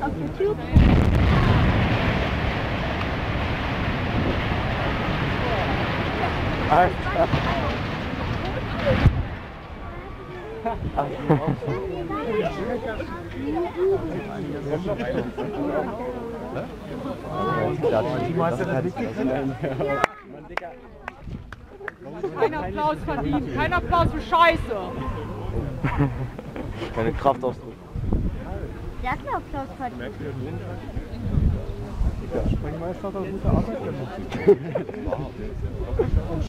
auf YouTube. Kein Applaus verdient, kein Applaus für Scheiße. Keine Kraftausdruck. Der hat einen Applaus verdient. Der Sprengmeister hat eine gute Arbeit gemacht.